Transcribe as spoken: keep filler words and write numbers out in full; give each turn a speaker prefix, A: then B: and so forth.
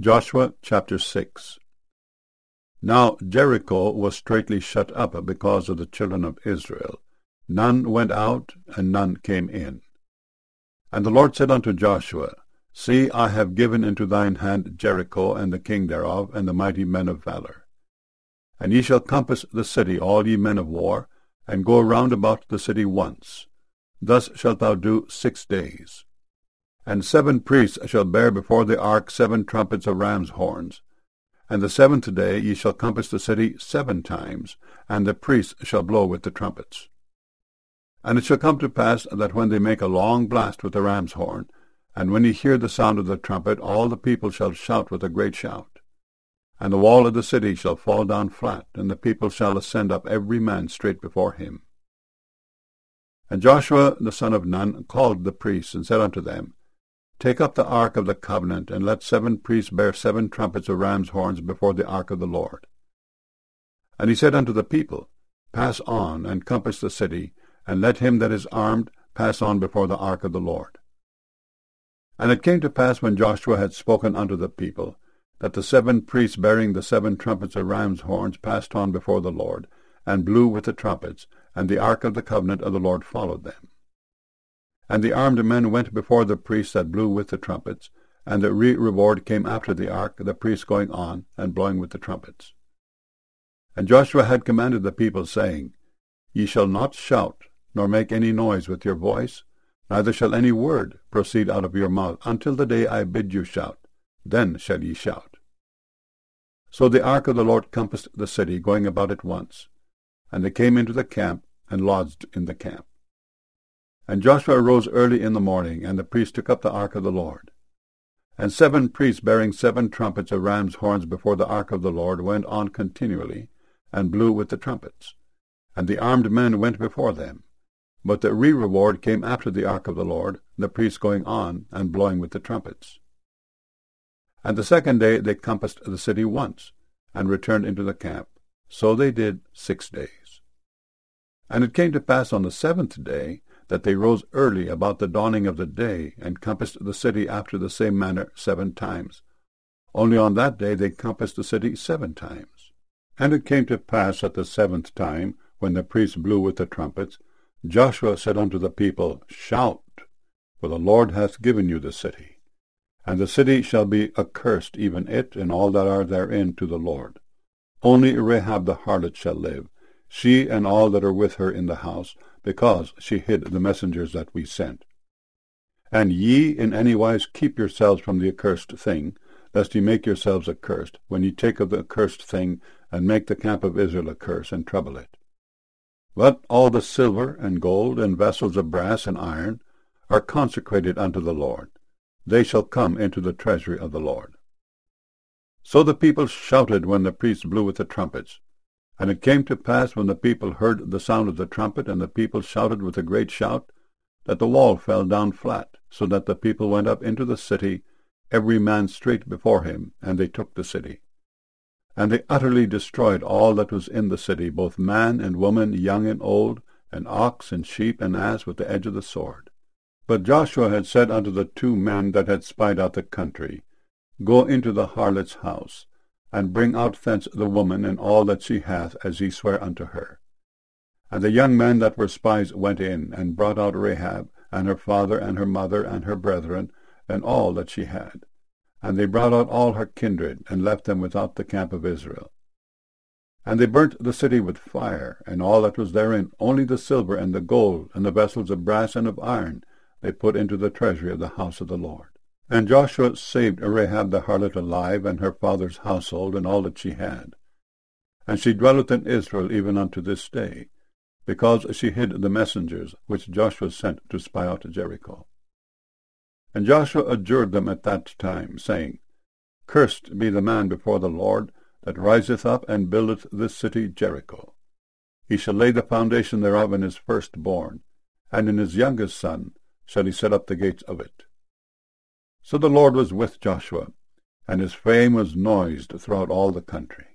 A: Joshua chapter six. Now Jericho was straitly shut up because of the children of Israel. None went out, and none came in. And the Lord said unto Joshua, See, I have given into thine hand Jericho, and the king thereof, and the mighty men of valor. And ye shall compass the city, all ye men of war, and go round about the city once. Thus shalt thou do six days. And seven priests shall bear before the ark seven trumpets of ram's horns. And the seventh day ye shall compass the city seven times, and the priests shall blow with the trumpets. And it shall come to pass that when they make a long blast with the ram's horn, and when ye hear the sound of the trumpet, all the people shall shout with a great shout. And the wall of the city shall fall down flat, and the people shall ascend up every man straight before him. And Joshua the son of Nun called the priests, and said unto them, Take up the ark of the covenant, and let seven priests bear seven trumpets of ram's horns before the ark of the Lord. And he said unto the people, Pass on, and compass the city, and let him that is armed pass on before the ark of the Lord. And it came to pass, when Joshua had spoken unto the people, that the seven priests bearing the seven trumpets of ram's horns passed on before the Lord, and blew with the trumpets, and the ark of the covenant of the Lord followed them. And the armed men went before the priests that blew with the trumpets, and the re-reward came after the ark, the priests going on, and blowing with the trumpets. And Joshua had commanded the people, saying, Ye shall not shout, nor make any noise with your voice, neither shall any word proceed out of your mouth, until the day I bid you shout. Then shall ye shout. So the ark of the Lord compassed the city, going about it once. And they came into the camp, and lodged in the camp. And Joshua arose early in the morning, and the priests took up the ark of the Lord. And seven priests bearing seven trumpets of ram's horns before the ark of the Lord went on continually, and blew with the trumpets. And the armed men went before them. But the re-reward came after the ark of the Lord, the priests going on, and blowing with the trumpets. And the second day they compassed the city once, and returned into the camp. So they did six days. And it came to pass on the seventh day, that they rose early about the dawning of the day, and compassed the city after the same manner seven times. Only on that day they compassed the city seven times. And it came to pass at the seventh time, when the priests blew with the trumpets, Joshua said unto the people, Shout, for the Lord hath given you the city. And the city shall be accursed, even it and all that are therein, to the Lord. Only Rahab the harlot shall live, she and all that are with her in the house, because she hid the messengers that we sent. And ye in any wise keep yourselves from the accursed thing, lest ye make yourselves accursed, when ye take of the accursed thing, and make the camp of Israel a curse, and trouble it. But all the silver and gold and vessels of brass and iron are consecrated unto the Lord. They shall come into the treasury of the Lord. So the people shouted when the priests blew with the trumpets. And it came to pass, when the people heard the sound of the trumpet, and the people shouted with a great shout, that the wall fell down flat, so that the people went up into the city, every man straight before him, and they took the city. And they utterly destroyed all that was in the city, both man and woman, young and old, and ox and sheep and ass, with the edge of the sword. But Joshua had said unto the two men that had spied out the country, Go into the harlot's house, and bring out thence the woman and all that she hath, as ye swear unto her. And the young men that were spies went in, and brought out Rahab, and her father, and her mother, and her brethren, and all that she had. And they brought out all her kindred, and left them without the camp of Israel. And they burnt the city with fire, and all that was therein, only the silver and the gold, and the vessels of brass and of iron, they put into the treasury of the house of the Lord. And Joshua saved Rahab the harlot alive, and her father's household, and all that she had. And she dwelleth in Israel even unto this day, because she hid the messengers which Joshua sent to spy out Jericho. And Joshua adjured them at that time, saying, Cursed be the man before the Lord, that riseth up and buildeth this city Jericho. He shall lay the foundation thereof in his firstborn, and in his youngest son shall he set up the gates of it. So the Lord was with Joshua, and his fame was noised throughout all the country.